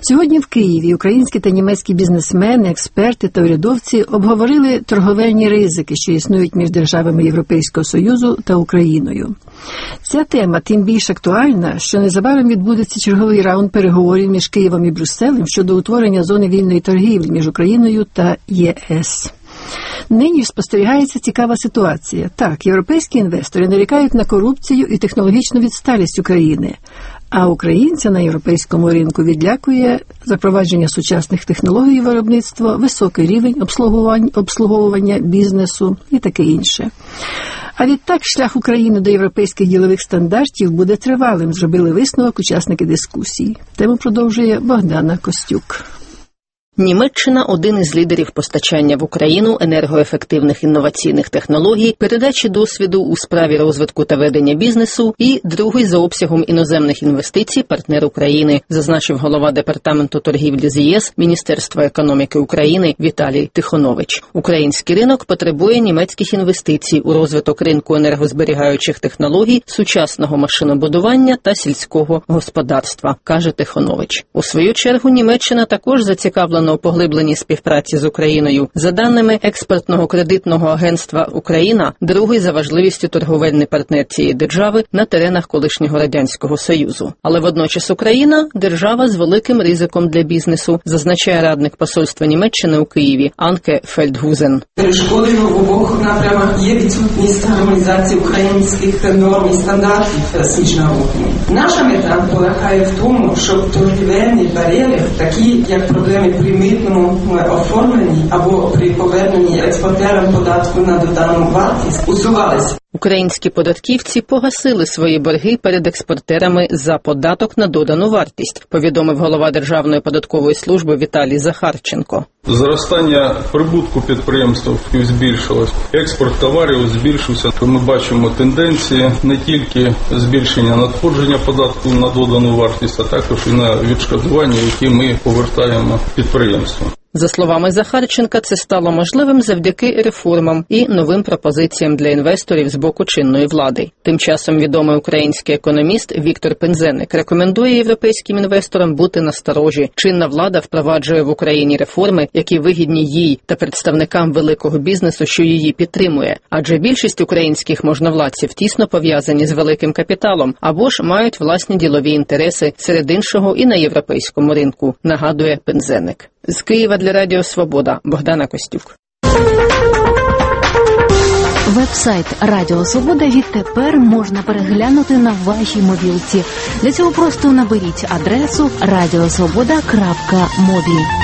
Сьогодні в Києві українські та німецькі бізнесмени, експерти та урядовці обговорили торговельні ризики, що існують між державами Європейського Союзу та Україною. Ця тема тим більш актуальна, що незабаром відбудеться черговий раунд переговорів між Києвом і Брюсселем щодо утворення зони вільної торгівлі між Україною та ЄС. Нині спостерігається цікава ситуація. Так, європейські інвестори нарікають на корупцію і технологічну відсталість України, а українця на європейському ринку відлякує запровадження сучасних технологій виробництва, високий рівень обслуговування бізнесу і таке інше. А відтак шлях України до європейських ділових стандартів буде тривалим, зробили висновок учасники дискусії. Тему продовжує Богдана Костюк. Німеччина – один із лідерів постачання в Україну енергоефективних інноваційних технологій, передачі досвіду у справі розвитку та ведення бізнесу і другий за обсягом іноземних інвестицій партнер України, зазначив голова Департаменту торгівлі з ЄС Міністерства економіки України Віталій Тихонович. Український ринок потребує німецьких інвестицій у розвиток ринку енергозберігаючих технологій, сучасного машинобудування та сільського господарства, каже Тихонович. У свою чергу Німеччина також зацікавлена у поглибленій співпраці з Україною. За даними експортного кредитного агентства «Україна», другий за важливістю торговельний партнер цієї держави на теренах колишнього Радянського Союзу. Але водночас Україна – держава з великим ризиком для бізнесу, зазначає радник посольства Німеччини у Києві Анке Фельдгузен. Перешкодою в обох напрямах є відсутність гармонізації українських норм і стандартів з міжнародними. Наша мета полягає в тому, щоб торгівельні бар'єри, такі як проблеми при митному оформленні або при поверненні експортерам податку на додану вартість, усувалися. Українські податківці погасили свої борги перед експортерами за податок на додану вартість, повідомив голова Державної податкової служби Віталій Захарченко. Зростання прибутку підприємств збільшилось, експорт товарів збільшився. Ми бачимо тенденції не тільки збільшення надходження податку на додану вартість, а також і на відшкодування, які ми повертаємо підприємствам. За словами Захарченка, це стало можливим завдяки реформам і новим пропозиціям для інвесторів з боку чинної влади. Тим часом відомий український економіст Віктор Пинзеник рекомендує європейським інвесторам бути насторожі. Чинна влада впроваджує в Україні реформи, які вигідні їй та представникам великого бізнесу, що її підтримує. Адже більшість українських можновладців тісно пов'язані з великим капіталом або ж мають власні ділові інтереси, серед іншого і на європейському ринку, нагадує Пинзеник. З Києва для Радіо Свобода Богдана Костюк. Веб-сайт Радіо Свобода відтепер можна переглянути на вашій мобілці. Для цього просто наберіть адресу radiosvoboda.mobi.